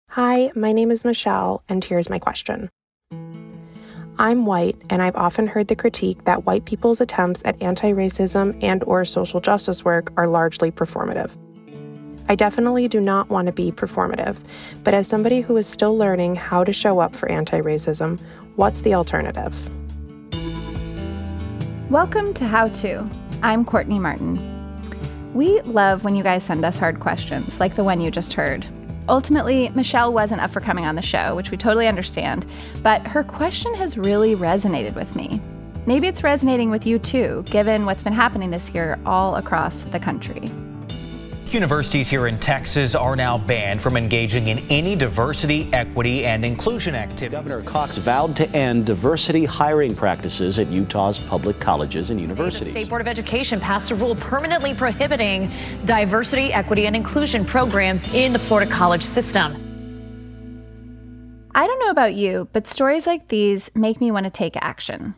Hi, my name is Michelle, and here's my question. I'm white, and I've often heard the critique that white people's attempts at anti-racism and/or social justice work are largely performative. I definitely do not want to be performative, but as somebody who is still learning how to show up for anti-racism, what's the alternative? Welcome to How To. I'm Courtney Martin. We love when you guys send us hard questions, like the one you just heard. Ultimately, Michelle wasn't up for coming on the show, which we totally understand, but her question has really resonated with me. Maybe it's resonating with you too, given what's been happening this year all across the country. Universities here in Texas are now banned from engaging in any diversity, equity, and inclusion activities. Governor Cox vowed to end diversity hiring practices at Utah's public colleges and universities. The State Board of Education passed a rule permanently prohibiting diversity, equity, and inclusion programs in the Florida college system. I don't know about you, but stories like these make me want to take action.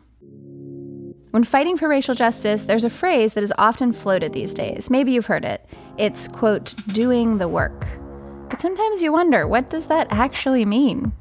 When fighting for racial justice, there's a phrase that is often floated these days. Maybe you've heard it. It's, quote, doing the work. But sometimes you wonder, what does that actually mean?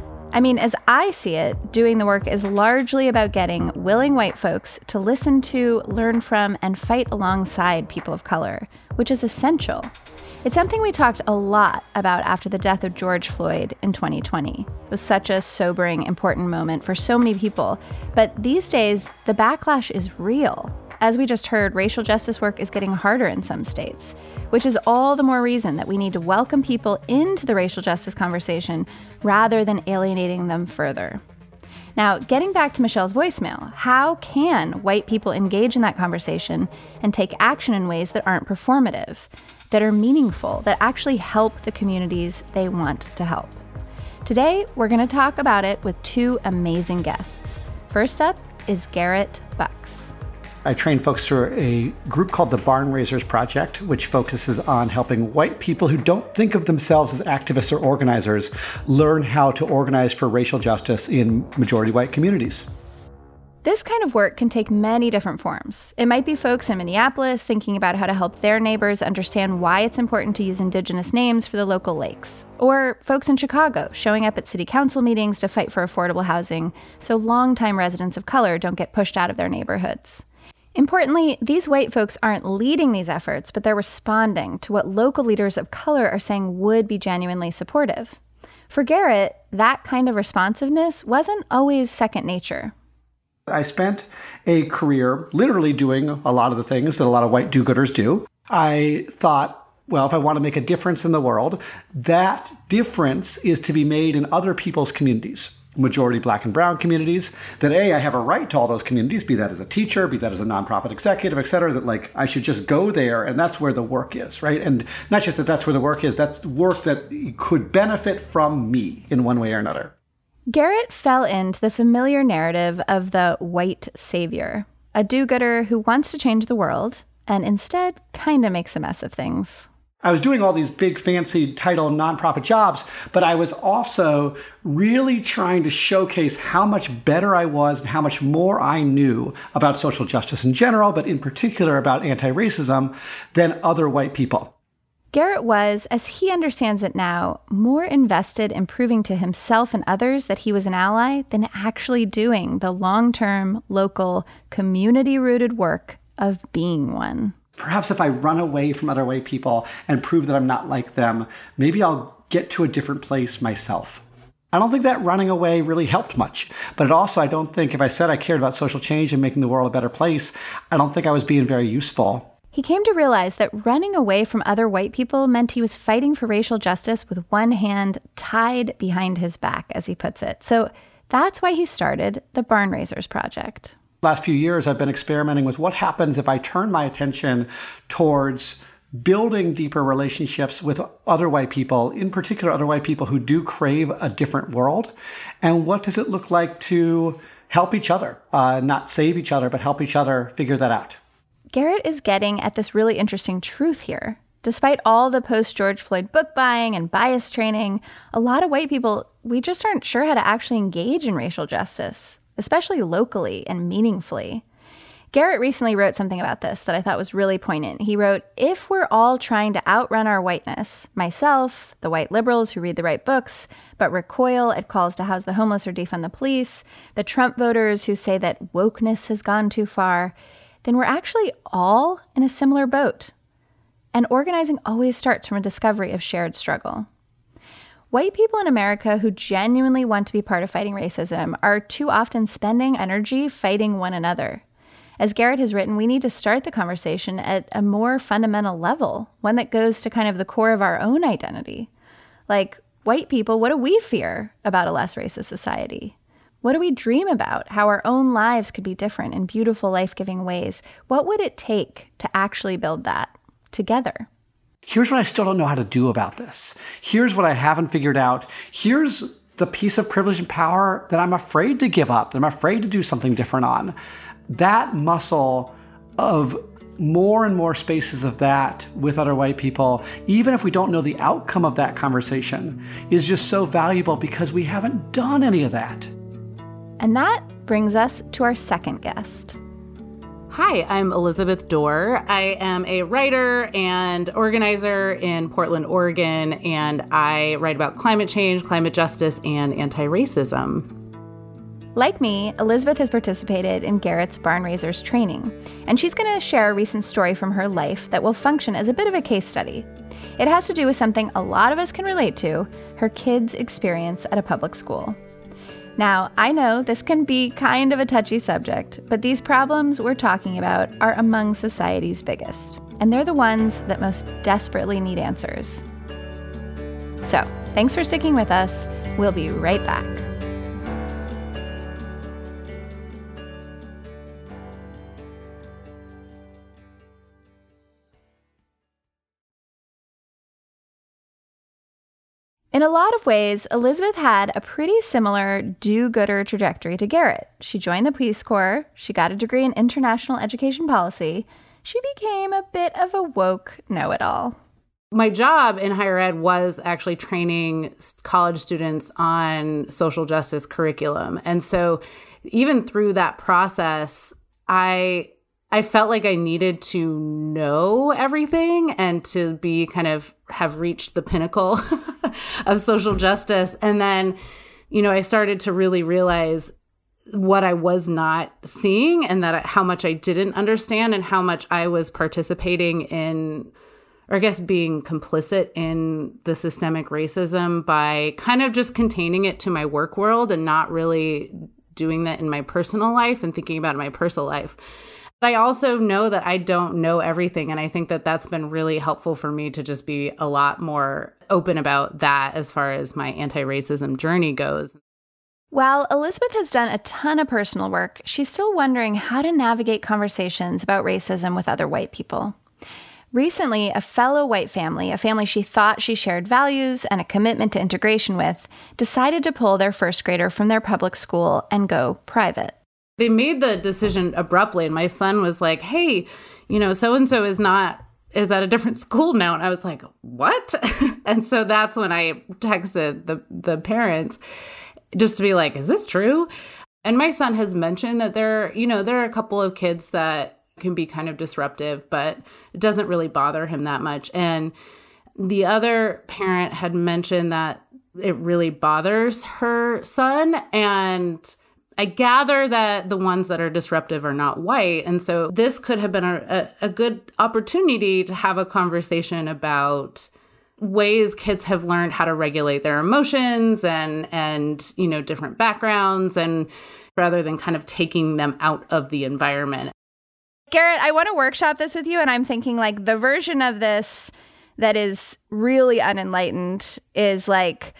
I mean, as I see it, doing the work is largely about getting willing white folks to listen to, learn from, and fight alongside people of color, which is essential. It's something we talked a lot about after the death of George Floyd in 2020. It was such a sobering, important moment for so many people. But these days, the backlash is real. As we just heard, racial justice work is getting harder in some states, which is all the more reason that we need to welcome people into the racial justice conversation rather than alienating them further. Now, getting back to Michelle's voicemail, how can white people engage in that conversation and take action in ways that aren't performative, that are meaningful, that actually help the communities they want to help? Today, we're going to talk about it with two amazing guests. First up is Garrett Bucks. I train folks through a group called the Barn Raisers Project, which focuses on helping white people who don't think of themselves as activists or organizers learn how to organize for racial justice in majority white communities. This kind of work can take many different forms. It might be folks in Minneapolis thinking about how to help their neighbors understand why it's important to use indigenous names for the local lakes. Or folks in Chicago showing up at city council meetings to fight for affordable housing so longtime residents of color don't get pushed out of their neighborhoods. Importantly, these white folks aren't leading these efforts, but they're responding to what local leaders of color are saying would be genuinely supportive. For Garrett, that kind of responsiveness wasn't always second nature. I spent a career literally doing a lot of the things that a lot of white do-gooders do. I thought, well, if I want to make a difference in the world, that difference is to be made in other people's communities, majority black and brown communities, that I have a right to all those communities, be that as a teacher, be that as a nonprofit executive, et cetera, that I should just go there and that's where the work is, right? And not just that that's where the work is, that's work that could benefit from me in one way or another. Garrett fell into the familiar narrative of the white savior, a do-gooder who wants to change the world and instead kind of makes a mess of things. I was doing all these big fancy title nonprofit jobs, but I was also really trying to showcase how much better I was and how much more I knew about social justice in general, but in particular about anti-racism than other white people. Garrett was, as he understands it now, more invested in proving to himself and others that he was an ally than actually doing the long-term, local, community-rooted work of being one. Perhaps if I run away from other white people and prove that I'm not like them, maybe I'll get to a different place myself. I don't think that running away really helped much. But I don't think if I said I cared about social change and making the world a better place, I don't think I was being very useful. He came to realize that running away from other white people meant he was fighting for racial justice with one hand tied behind his back, as he puts it. So that's why he started the Barn Raisers Project. Last few years, I've been experimenting with what happens if I turn my attention towards building deeper relationships with other white people, in particular other white people who do crave a different world. And what does it look like to help each other, not save each other, but help each other figure that out? Garrett is getting at this really interesting truth here. Despite all the post-George Floyd book buying and bias training, a lot of white people, we just aren't sure how to actually engage in racial justice, especially locally and meaningfully. Garrett recently wrote something about this that I thought was really poignant. He wrote, if we're all trying to outrun our whiteness, myself, the white liberals who read the right books, but recoil at calls to house the homeless or defund the police, the Trump voters who say that wokeness has gone too far, then we're actually all in a similar boat. And organizing always starts from a discovery of shared struggle. White people in America who genuinely want to be part of fighting racism are too often spending energy fighting one another. As Garrett has written, we need to start the conversation at a more fundamental level, one that goes to kind of the core of our own identity. Like, white people, what do we fear about a less racist society? What do we dream about? How our own lives could be different in beautiful, life-giving ways? What would it take to actually build that together? Here's what I still don't know how to do about this. Here's what I haven't figured out. Here's the piece of privilege and power that I'm afraid to give up, that I'm afraid to do something different on. That muscle of more and more spaces of that with other white people, even if we don't know the outcome of that conversation, is just so valuable because we haven't done any of that. And that brings us to our second guest. Hi, I'm Elizabeth Dorr. I am a writer and organizer in Portland, Oregon, and I write about climate change, climate justice, and anti-racism. Like me, Elizabeth has participated in Garrett's Barn Raisers training, and she's going to share a recent story from her life that will function as a bit of a case study. It has to do with something a lot of us can relate to, her kids' experience at a public school. Now, I know this can be kind of a touchy subject, but these problems we're talking about are among society's biggest, and they're the ones that most desperately need answers. So, thanks for sticking with us. We'll be right back. In a lot of ways, Elizabeth had a pretty similar do-gooder trajectory to Garrett. She joined the Peace Corps, she got a degree in international education policy, she became a bit of a woke know-it-all. My job in higher ed was actually training college students on social justice curriculum. And so even through that process, I felt like I needed to know everything and to be kind of have reached the pinnacle of social justice. And then, I started to really realize what I was not seeing and that how much I didn't understand and how much I was participating in, or I guess being complicit in the systemic racism by kind of just containing it to my work world and not really doing that in my personal life and thinking about my personal life. I also know that I don't know everything, and I think that that's been really helpful for me to just be a lot more open about that as far as my anti-racism journey goes. While Elizabeth has done a ton of personal work, she's still wondering how to navigate conversations about racism with other white people. Recently, a fellow white family, a family she thought she shared values and a commitment to integration with, decided to pull their first grader from their public school and go private. They made the decision abruptly, and my son was like, hey, so-and-so is at a different school now. And I was like, what? And so that's when I texted the parents just to be like, is this true? And my son has mentioned that there are a couple of kids that can be kind of disruptive, but it doesn't really bother him that much. And the other parent had mentioned that it really bothers her son. And I gather that the ones that are disruptive are not white. And so this could have been a good opportunity to have a conversation about ways kids have learned how to regulate their emotions and different backgrounds, and rather than kind of taking them out of the environment. Garrett, I want to workshop this with you, and I'm thinking like the version of this that is really unenlightened is like,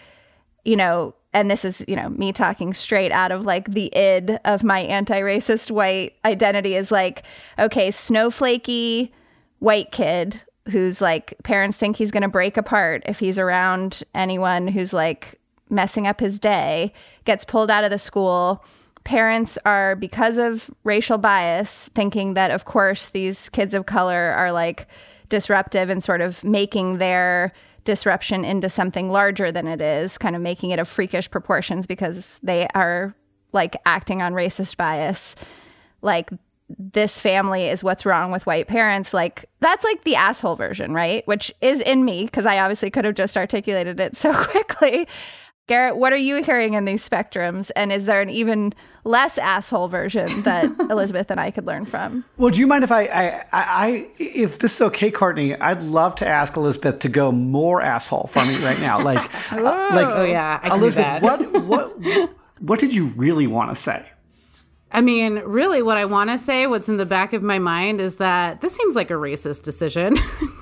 and this is, me talking straight out of like the id of my anti-racist white identity is like, okay, snowflakey white kid who's like, parents think he's going to break apart if he's around anyone who's like messing up his day, gets pulled out of the school. Parents are, because of racial bias, thinking that, of course, these kids of color are like disruptive and sort of making their disruption into something larger than it is, kind of making it of freakish proportions because they are like acting on racist bias. Like this family is what's wrong with white parents, like that's like the asshole version, right? Which is in me because I obviously could have just articulated it so quickly. Garrett, what are you hearing in these spectrums? And is there an even less asshole version that Elizabeth and I could learn from? Well, do you mind if if this is okay, Courtney, I'd love to ask Elizabeth to go more asshole for me right now. Oh yeah, I can Elizabeth, do that. what did you really want to say? I mean, really what I want to say, what's in the back of my mind is that this seems like a racist decision.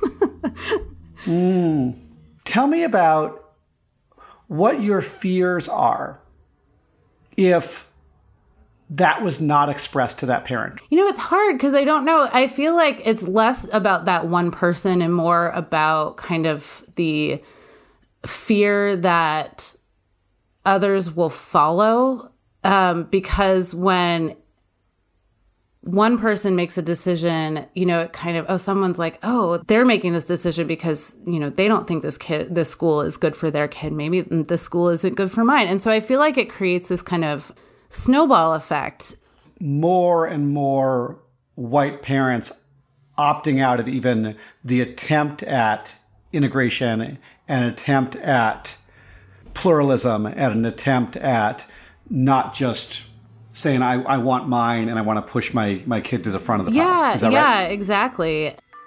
Tell me about what your fears are if that was not expressed to that parent. You know, it's hard because I don't know. I feel like it's less about that one person and more about kind of the fear that others will follow. Because when one person makes a decision, you know, it kind of, someone's like, they're making this decision because, you know, they don't think this school is good for their kid. Maybe this school isn't good for mine. And so I feel like it creates this kind of snowball effect. More and more white parents opting out of even the attempt at integration, an attempt at pluralism, and an attempt at not just saying, I want mine and I want to push my kid to the front of the pile. Is that right? Exactly.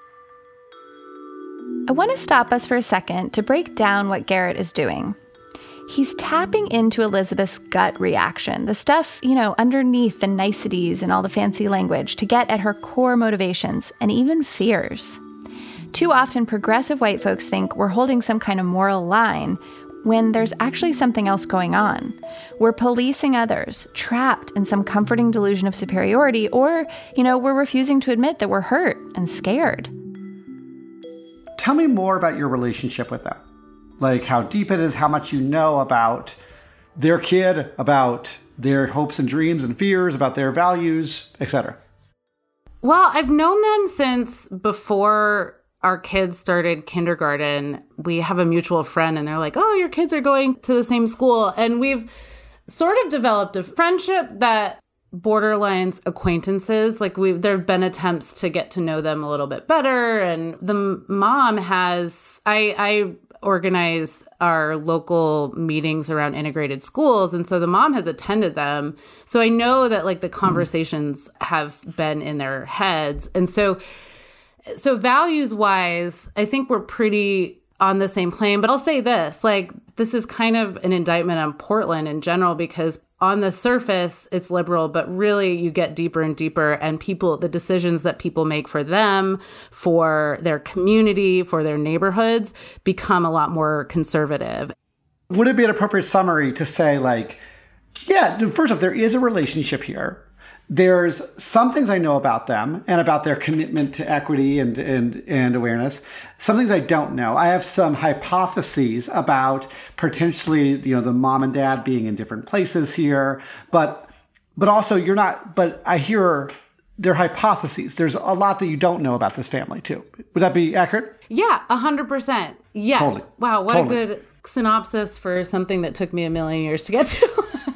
I want to stop us for a second to break down what Garrett is doing. He's tapping into Elizabeth's gut reaction, the stuff, you know, underneath the niceties and all the fancy language to get at her core motivations and even fears. Too often, progressive white folks think we're holding some kind of moral line when there's actually something else going on. We're policing others, trapped in some comforting delusion of superiority, or, you know, we're refusing to admit that we're hurt and scared. Tell me more about your relationship with them. Like how deep it is, how much you know about their kid, about their hopes and dreams and fears, about their values, etc. Well, I've known them since before our kids started kindergarten. We have a mutual friend and they're like, your kids are going to the same school. And we've sort of developed a friendship that borderlines acquaintances. Like there have been attempts to get to know them a little bit better. And the mom has, I organize our local meetings around integrated schools. And so the mom has attended them. So I know that like the conversations have been in their heads. And so values-wise, I think we're pretty on the same plane. But I'll say this, like, this is kind of an indictment on Portland in general, because on the surface, it's liberal, but really you get deeper and deeper, and the decisions that people make for them, for their community, for their neighborhoods, become a lot more conservative. Would it be an appropriate summary to say, like, yeah, first off, there is a relationship here. There's some things I know about them and about their commitment to equity and awareness. Some things I don't know. I have some hypotheses about potentially, you know, the mom and dad being in different places here, but also you're not. But I hear their hypotheses. There's a lot that you don't know about this family too. Would that be accurate? Yeah, 100%. Yes. Totally. Wow, what a good synopsis for something that took me a million years to get to.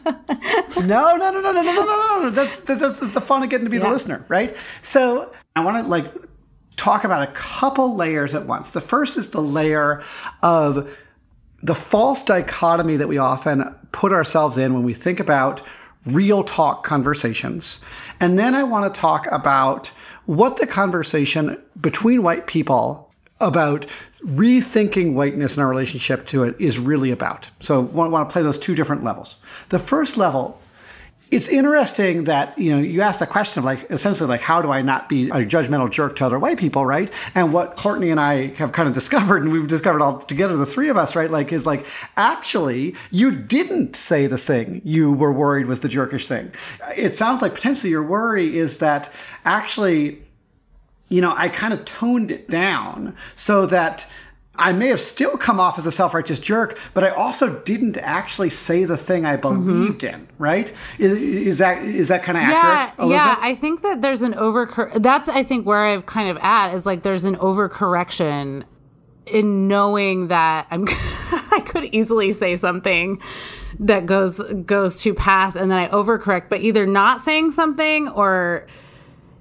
No. That's the fun of getting to be the listener, right? So I want to talk about a couple layers at once. The first is the layer of the false dichotomy that we often put ourselves in when we think about real talk conversations. And then I want to talk about what the conversation between white people about rethinking whiteness and our relationship to it is really about. So I want to play those two different levels. The first level, it's interesting that, you know, you asked the question of essentially how do I not be a judgmental jerk to other white people, right? And what Courtney and I have kind of discovered, and we've discovered all together, the three of us, right? Is actually, you didn't say the thing you were worried was the jerkish thing. It sounds like potentially your worry is that actually, you know, I kind of toned it down so that I may have still come off as a self-righteous jerk, but I also didn't actually say the thing I believed in, right? Is that kind of accurate, Elizabeth? Yeah, I think that there's an that's, I think, where I've kind of at is there's an overcorrection in knowing that I could easily say something that goes to pass, and then I overcorrect, but either not saying something or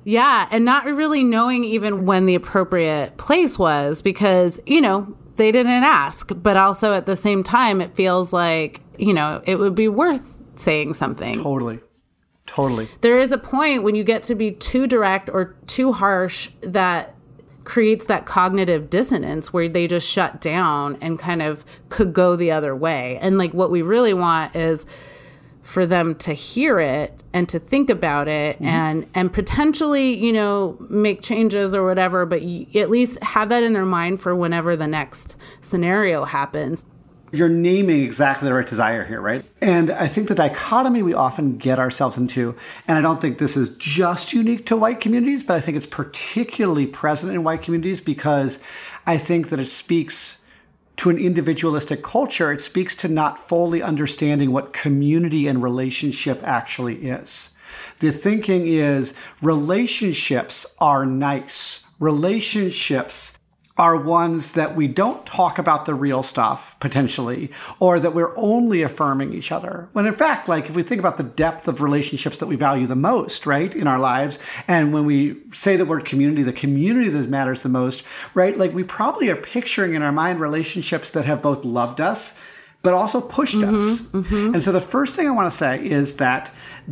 Yeah, and not really knowing even when the appropriate place was because, they didn't ask. But also at the same time, it feels like, it would be worth saying something. Totally. There is a point when you get to be too direct or too harsh that creates that cognitive dissonance where they just shut down and kind of could go the other way. And like what we really want is for them to hear it and to think about it and potentially, make changes or whatever, but at least have that in their mind for whenever the next scenario happens. You're naming exactly the right desire here, right? And I think the dichotomy we often get ourselves into, and I don't think this is just unique to white communities, but I think it's particularly present in white communities because I think that it speaks to an individualistic culture. It speaks to not fully understanding what community and relationship actually is. The thinking is relationships are nice. Relationships are ones that we don't talk about the real stuff, potentially, or that we're only affirming each other. When in fact, like if we think about the depth of relationships that we value the most, right, in our lives, and when we say the word community, the community that matters the most, right, like we probably are picturing in our mind relationships that have both loved us, but also pushed us. And so the first thing I want to say is that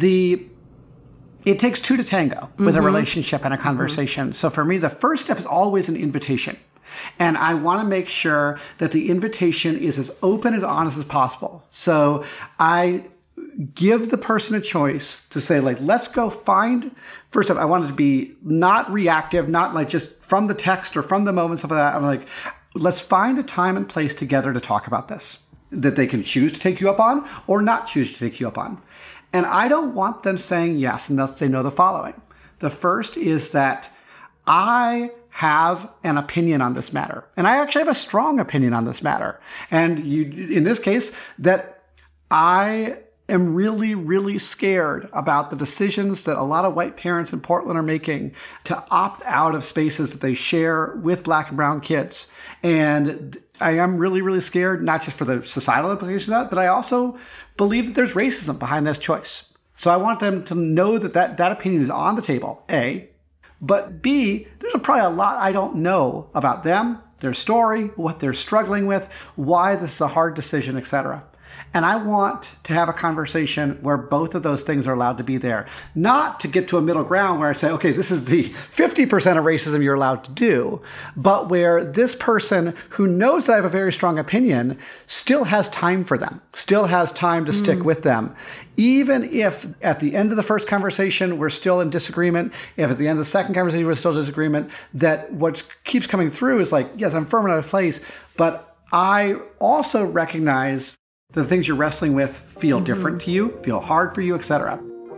it takes two to tango with a relationship and a conversation. So for me, the first step is always an invitation. And I want to make sure that the invitation is as open and honest as possible. So I give the person a choice to say, like, let's go find, first off, I want it to be not reactive, not like just from the text or from the moment, stuff like that. I'm like, let's find a time and place together to talk about this that they can choose to take you up on or not choose to take you up on. And I don't want them saying yes unless they know the following. The first is that I have an opinion on this matter. And I actually have a strong opinion on this matter. And in this case, that I am really, really scared about the decisions that a lot of white parents in Portland are making to opt out of spaces that they share with Black and brown kids. And I am really, really scared, not just for the societal implications of that, but I also believe that there's racism behind this choice. So I want them to know that opinion is on the table, A. But B, there's probably a lot I don't know about them, their story, what they're struggling with, why this is a hard decision, etc. And I want to have a conversation where both of those things are allowed to be there. Not to get to a middle ground where I say, okay, this is the 50% of racism you're allowed to do, but where this person who knows that I have a very strong opinion still has time for them, still has time to stick with them. Even if at the end of the first conversation, we're still in disagreement, if at the end of the second conversation, we're still in disagreement, that what keeps coming through is like, yes, I'm firm in a place, but I also recognize the things you're wrestling with feel different to you, feel hard for you, etc.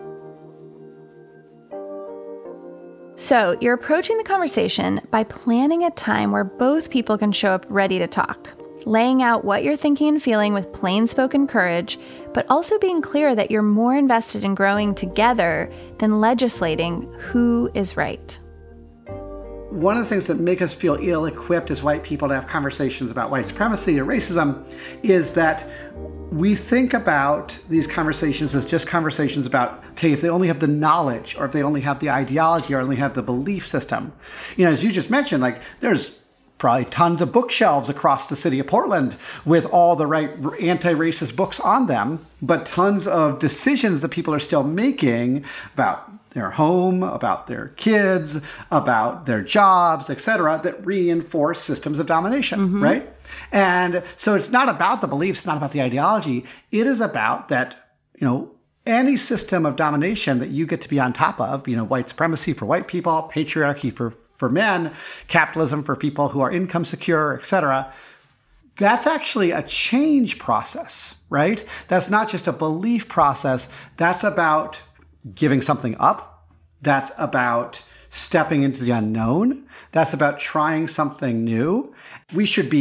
So you're approaching the conversation by planning a time where both people can show up ready to talk, laying out what you're thinking and feeling with plain spoken courage, but also being clear that you're more invested in growing together than legislating who is right. One of the things that make us feel ill-equipped as white people to have conversations about white supremacy or racism is that we think about these conversations as just conversations about, okay, if they only have the knowledge or if they only have the ideology or only have the belief system. As you just mentioned, like there's probably tons of bookshelves across the city of Portland with all the right anti-racist books on them, but tons of decisions that people are still making about their home, about their kids, about their jobs, etc., that reinforce systems of domination, right? And so it's not about the beliefs, it's not about the ideology. It is about that, any system of domination that you get to be on top of, white supremacy for white people, patriarchy for men, capitalism for people who are income secure, etc., that's actually a change process, right? That's not just a belief process. That's about giving something up. That's about stepping into the unknown. That's about trying something new. We should be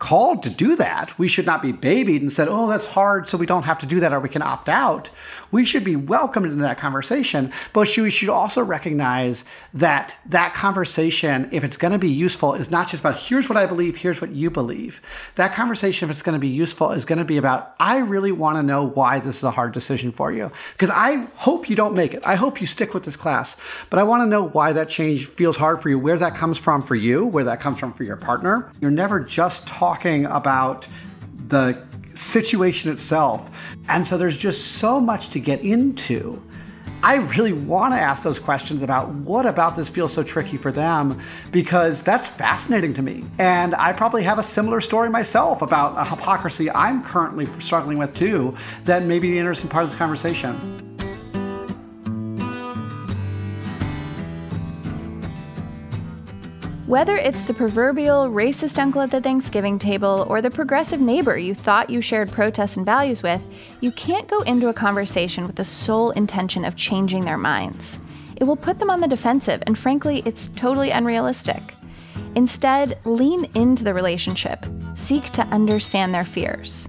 called to do that. We should not be babied and said, oh, that's hard, so we don't have to do that or we can opt out. We should be welcomed into that conversation, but we should also recognize that that conversation, if it's going to be useful, is not just about here's what I believe, here's what you believe. That conversation, if it's going to be useful, is going to be about, I really want to know why this is a hard decision for you. Because I hope you don't make it. I hope you stick with this class, but I want to know why that change feels hard for you, where that comes from for you, where that comes from for your partner. You're never just talking about the situation itself. And so there's just so much to get into. I really want to ask those questions about what about this feels so tricky for them, because that's fascinating to me. And I probably have a similar story myself about a hypocrisy I'm currently struggling with too, that may be the interesting part of this conversation. Whether it's the proverbial racist uncle at the Thanksgiving table or the progressive neighbor you thought you shared protests and values with, you can't go into a conversation with the sole intention of changing their minds. It will put them on the defensive, and frankly, it's totally unrealistic. Instead, lean into the relationship. Seek to understand their fears.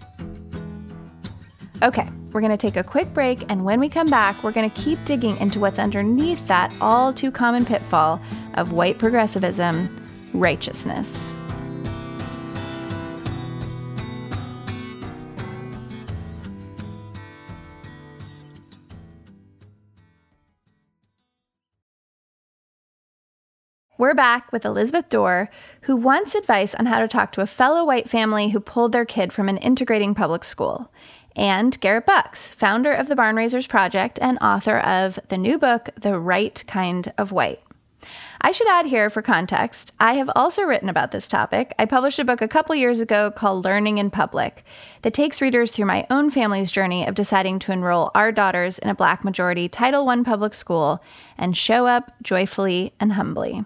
Okay, we're going to take a quick break, and when we come back, we're going to keep digging into what's underneath that all too common pitfall of white progressivism, righteousness. We're back with Elizabeth Dorr, who wants advice on how to talk to a fellow white family who pulled their kid from an integrating public school, and Garrett Bucks, founder of the Barn Raisers Project and author of the new book, The Right Kind of White. I should add here for context, I have also written about this topic. I published a book a couple years ago called Learning in Public that takes readers through my own family's journey of deciding to enroll our daughters in a Black majority Title I public school and show up joyfully and humbly.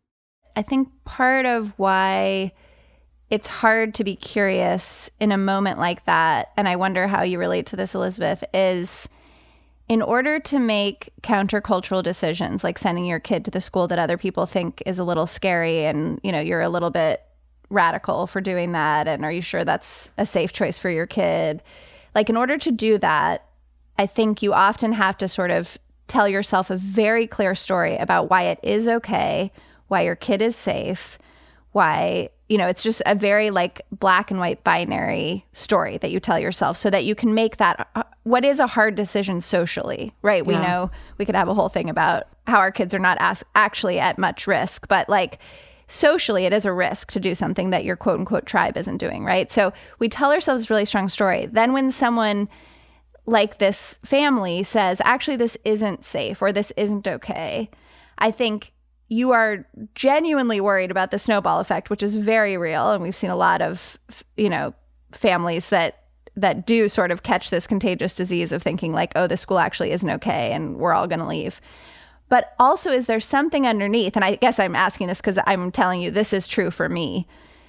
I think part of why it's hard to be curious in a moment like that, and I wonder how you relate to this, Elizabeth, is in order to make countercultural decisions, like sending your kid to the school that other people think is a little scary and, you know, you're a little bit radical for doing that, and are you sure that's a safe choice for your kid? Like, in order to do that, I think you often have to sort of tell yourself a very clear story about why it is okay, why your kid is safe, why, you know, it's just a very like black and white binary story that you tell yourself so that you can make that what is a hard decision socially, right? We know we could have a whole thing about how our kids are not actually at much risk, but like socially it is a risk to do something that your quote unquote tribe isn't doing, right? So we tell ourselves this really strong story. Then when someone like this family says, actually, this isn't safe or this isn't okay, I think you are genuinely worried about the snowball effect, which is very real. And we've seen a lot of, you know, families that do sort of catch this contagious disease of thinking like, oh, the school actually isn't okay and we're all going to leave. But also, is there something underneath? And I guess I'm asking this because I'm telling you this is true for me,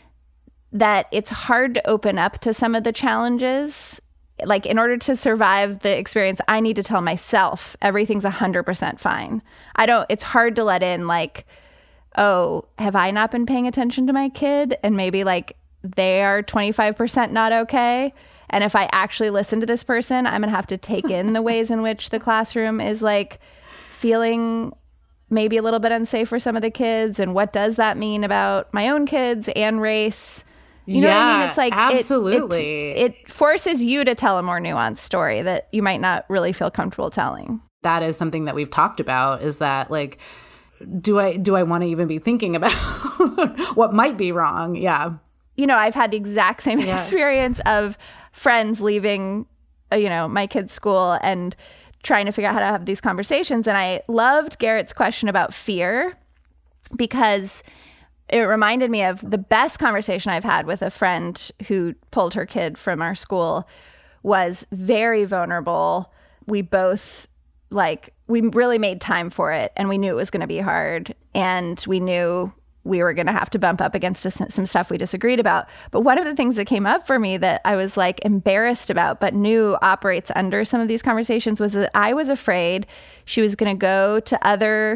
that it's hard to open up to some of the challenges. Like, in order to survive the experience, I need to tell myself everything's 100% fine. It's hard to let in like, oh, have I not been paying attention to my kid? And maybe like they are 25% not okay. And if I actually listen to this person, I'm going to have to take in the ways in which the classroom is like feeling maybe a little bit unsafe for some of the kids. And what does that mean about my own kids and race? You know what I mean? It's like, absolutely. It forces you to tell a more nuanced story that you might not really feel comfortable telling. That is something that we've talked about, is that like, do I want to even be thinking about what might be wrong? Yeah. You know, I've had the exact same experience of friends leaving, you know, my kid's school and trying to figure out how to have these conversations. And I loved Garrett's question about fear, because it reminded me of the best conversation I've had with a friend who pulled her kid from our school. Was very vulnerable. We both, like, we really made time for it, and we knew it was going to be hard, and we knew we were going to have to bump up against some stuff we disagreed about. But one of the things that came up for me that I was like embarrassed about, but knew operates under some of these conversations, was that I was afraid she was going to go to other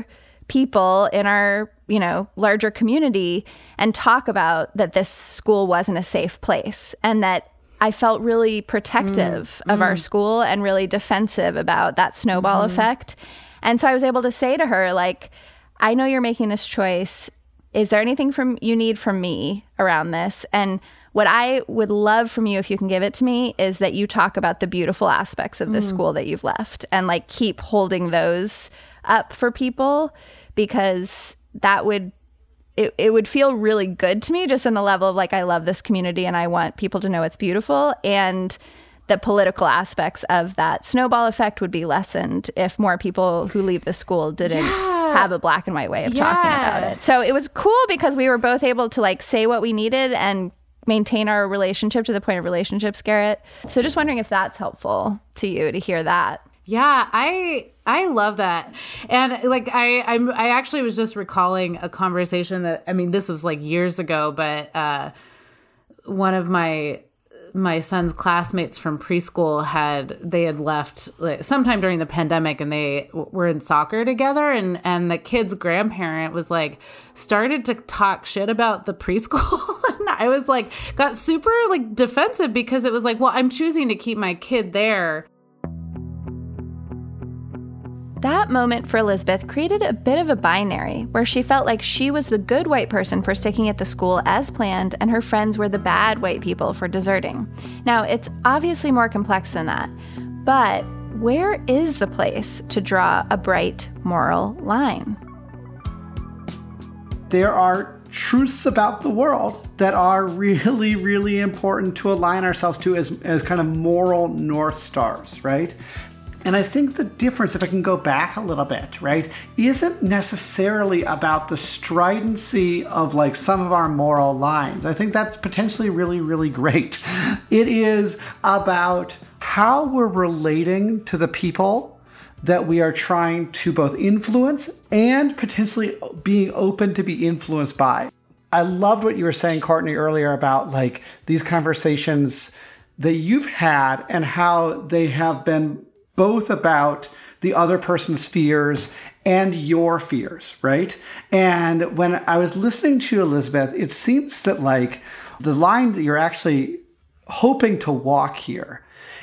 people in our, larger community and talk about that this school wasn't a safe place, and that I felt really protective of our school and really defensive about that snowball effect. And so I was able to say to her, like, I know you're making this choice. Is there anything you need from me around this? And what I would love from you, if you can give it to me, is that you talk about the beautiful aspects of the school that you've left, and like keep holding those up for people, because that would, it would feel really good to me, just in the level of like, I love this community and I want people to know it's beautiful. And the political aspects of that snowball effect would be lessened if more people who leave the school didn't have a black and white way of talking about it. So it was cool because we were both able to like say what we needed and maintain our relationship to the point of relationships, Garrett. So just wondering if that's helpful to you to hear that. Yeah, I love that. And like I actually was just recalling a conversation that, I mean, this was like years ago, but one of my son's classmates from preschool had left like sometime during the pandemic, and they were in soccer together, and the kid's grandparent was like started to talk shit about the preschool. And I was like, got super like defensive, because it was like, well, I'm choosing to keep my kid there. That moment for Elizabeth created a bit of a binary where she felt like she was the good white person for sticking at the school as planned, and her friends were the bad white people for deserting. Now, it's obviously more complex than that, but where is the place to draw a bright moral line? There are truths about the world that are really, really important to align ourselves to as kind of moral North Stars, right? And I think the difference, if I can go back a little bit, right, isn't necessarily about the stridency of like some of our moral lines. I think that's potentially really, really great. It is about how we're relating to the people that we are trying to both influence and potentially being open to be influenced by. I loved what you were saying, Courtney, earlier about like these conversations that you've had and how they have been both about the other person's fears and your fears, right? And when I was listening to Elizabeth, it seems that like the line that you're actually hoping to walk here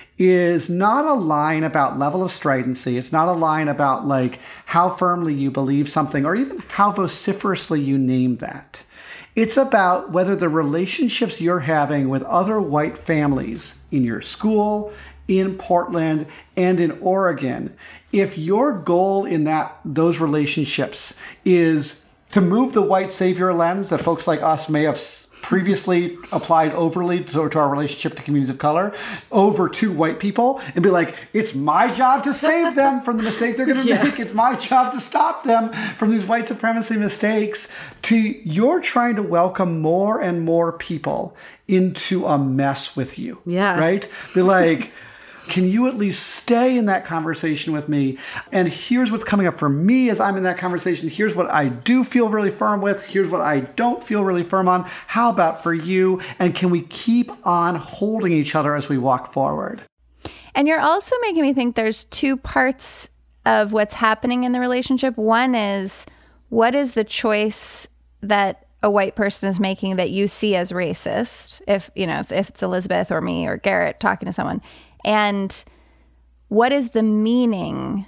is not a line about level of stridency. It's not a line about like how firmly you believe something or even how vociferously you name that. It's about whether the relationships you're having with other white families in your school, in Portland, and in Oregon, if your goal in those relationships is to move the white savior lens that folks like us may have previously applied overly to our relationship to communities of color over to white people and be like, it's my job to save them from the mistake they're going to make. It's my job to stop them from these white supremacy mistakes, to you're trying to welcome more and more people into a mess with you. Yeah. Right? Be like, can you at least stay in that conversation with me? And here's what's coming up for me as I'm in that conversation. Here's what I do feel really firm with. Here's what I don't feel really firm on. How about for you? And can we keep on holding each other as we walk forward? And you're also making me think there's two parts of what's happening in the relationship. One is, what is the choice that a white person is making that you see as racist? If it's Elizabeth or me or Garrett talking to someone. And what is the meaning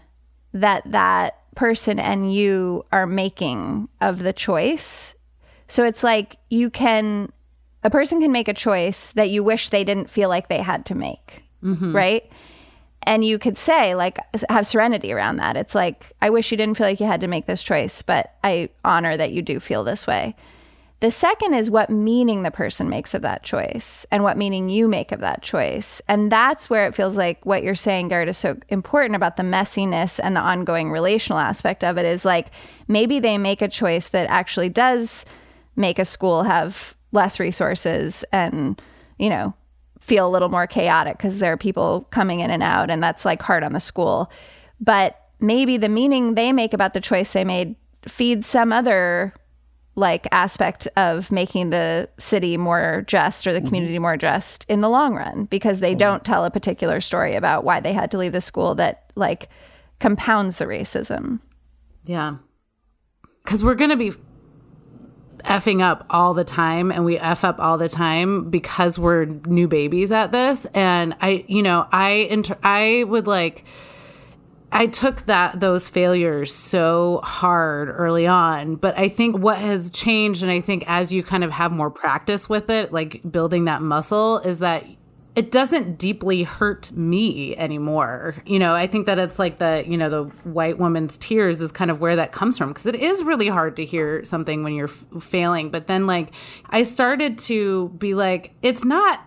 that person and you are making of the choice? So it's like a person can make a choice that you wish they didn't feel like they had to make, right? And you could say, like, have serenity around that. It's like, I wish you didn't feel like you had to make this choice, but I honor that you do feel this way. The second is what meaning the person makes of that choice and what meaning you make of that choice. And that's where it feels like what you're saying, Garrett, is so important about the messiness and the ongoing relational aspect of it, is like maybe they make a choice that actually does make a school have less resources and, feel a little more chaotic because there are people coming in and out, and that's like hard on the school. But maybe the meaning they make about the choice they made feeds some other like aspect of making the city more just or the community more just in the long run, because they don't tell a particular story about why they had to leave the school that like compounds the racism. Yeah. because we're going to be effing up all the time, and we F up all the time because we're new babies at this. And I took those failures so hard early on, but I think what has changed, and I think as you kind of have more practice with it, like building that muscle, is that it doesn't deeply hurt me anymore. I think that it's like the white woman's tears is kind of where that comes from, because it is really hard to hear something when you're failing. But then I started to be like, it's not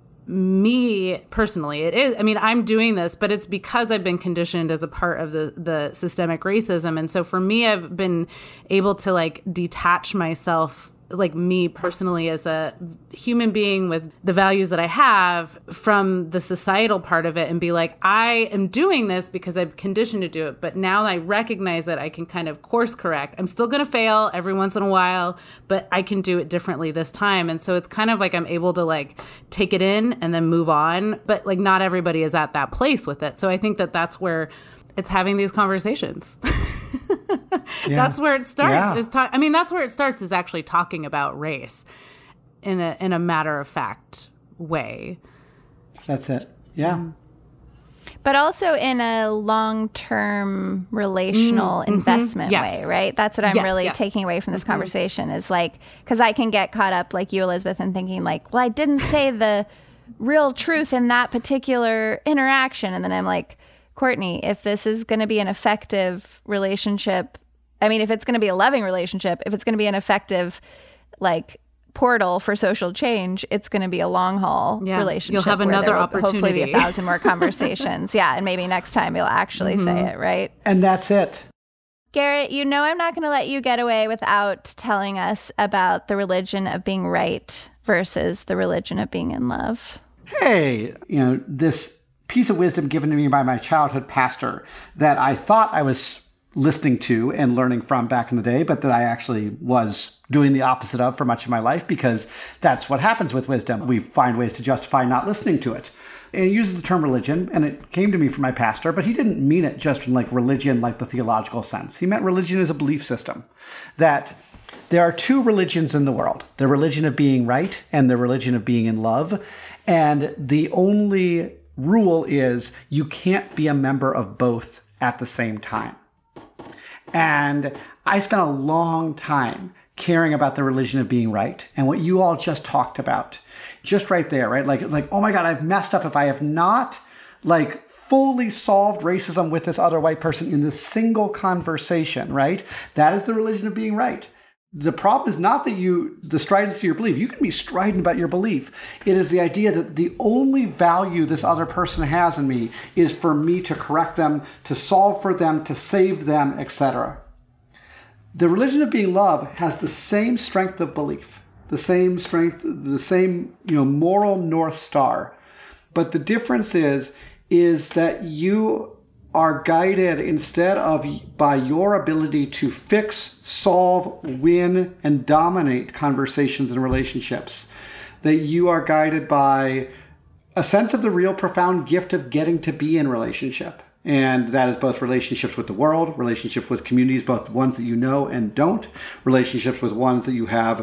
me personally. It is. I mean, I'm doing this, but it's because I've been conditioned as a part of the systemic racism. And so for me, I've been able to detach myself, me personally as a human being with the values that I have, from the societal part of it, and be like, I am doing this because I'm conditioned to do it. But now I recognize that I can kind of course correct. I'm still going to fail every once in a while, but I can do it differently this time. And so it's kind of like I'm able to take it in and then move on. But not everybody is at that place with it. So I think that that's where it's having these conversations. Yeah. That's where it starts. Yeah. That's where it starts, is actually talking about race in a matter of fact way. That's it. Yeah. But also in a long-term relational investment way, right? That's what I'm really taking away from this conversation, is because I can get caught up like you, Elizabeth, and thinking well, I didn't say the real truth in that particular interaction. And then I'm like, Courtney, if this is going to be an effective relationship, if it's going to be a loving relationship, if it's going to be an effective, portal for social change, it's going to be a long haul relationship. You'll have another opportunity. Hopefully be 1,000 more conversations. Yeah. And maybe next time you'll actually say it, right? And that's it. Garrett, I'm not going to let you get away without telling us about the religion of being right versus the religion of being in love. Hey, this piece of wisdom given to me by my childhood pastor that I thought I was listening to and learning from back in the day, but that I actually was doing the opposite of for much of my life, because that's what happens with wisdom. We find ways to justify not listening to it. And he uses the term religion, and it came to me from my pastor, but he didn't mean it just in religion, the theological sense. He meant religion as a belief system, that there are two religions in the world, the religion of being right and the religion of being in love. And the only rule is you can't be a member of both at the same time. And I spent a long time caring about the religion of being right, and what you all just talked about, just right there, right? Oh my God, I've messed up if I have not fully solved racism with this other white person in this single conversation, right? That is the religion of being right. The problem is not the stridence of your belief. You can be strident about your belief. It is the idea that the only value this other person has in me is for me to correct them, to solve for them, to save them, etc. The religion of being love has the same strength of belief, the same strength, the same, moral North Star. But the difference is that you are guided instead of by your ability to fix, solve, win, and dominate conversations and relationships. That you are guided by a sense of the real profound gift of getting to be in relationship. And that is both relationships with the world, relationships with communities, both ones that you know and don't, relationships with ones that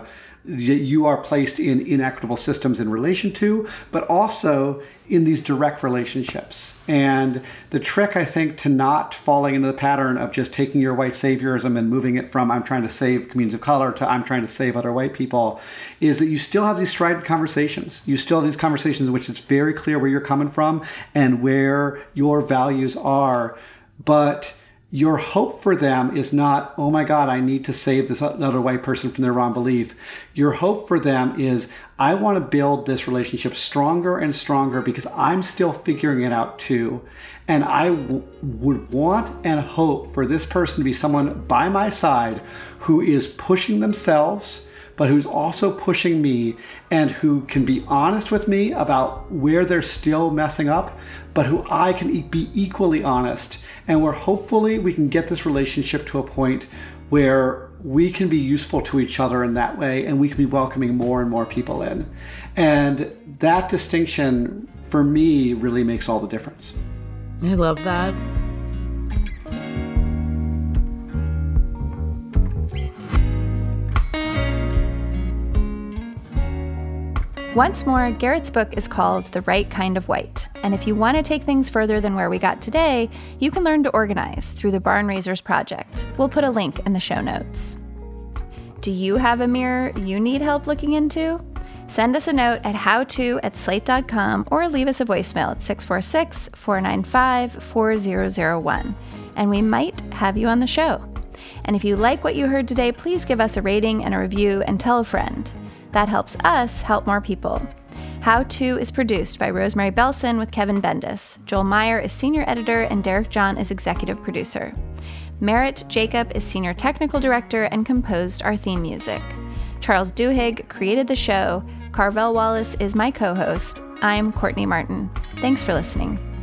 you are placed in inequitable systems in relation to, but also in these direct relationships. And the trick, I think, to not falling into the pattern of just taking your white saviorism and moving it from I'm trying to save communities of color to I'm trying to save other white people, is that you still have these strident conversations. You still have these conversations in which it's very clear where you're coming from and where your values are, but your hope for them is not, oh my God, I need to save this other white person from their wrong belief. Your hope for them is, I want to build this relationship stronger and stronger because I'm still figuring it out too. And I would want and hope for this person to be someone by my side who is pushing themselves, but who's also pushing me, and who can be honest with me about where they're still messing up, but who I can be equally honest, and where hopefully we can get this relationship to a point where we can be useful to each other in that way, and we can be welcoming more and more people in. And that distinction, for me, really makes all the difference. I love that. Once more, Garrett's book is called The Right Kind of White. And if you want to take things further than where we got today, you can learn to organize through the Barn Raisers Project. We'll put a link in the show notes. Do you have a mirror you need help looking into? Send us a note at howto@slate.com or leave us a voicemail at 646-495-4001, and we might have you on the show. And if you like what you heard today, please give us a rating and a review and tell a friend. That helps us help more people. How To is produced by Rosemary Belson with Kevin Bendis. Joel Meyer is senior editor and Derek John is executive producer. Merritt Jacob is senior technical director and composed our theme music. Charles Duhigg created the show. Carvel Wallace is my co-host. I'm Courtney Martin. Thanks for listening.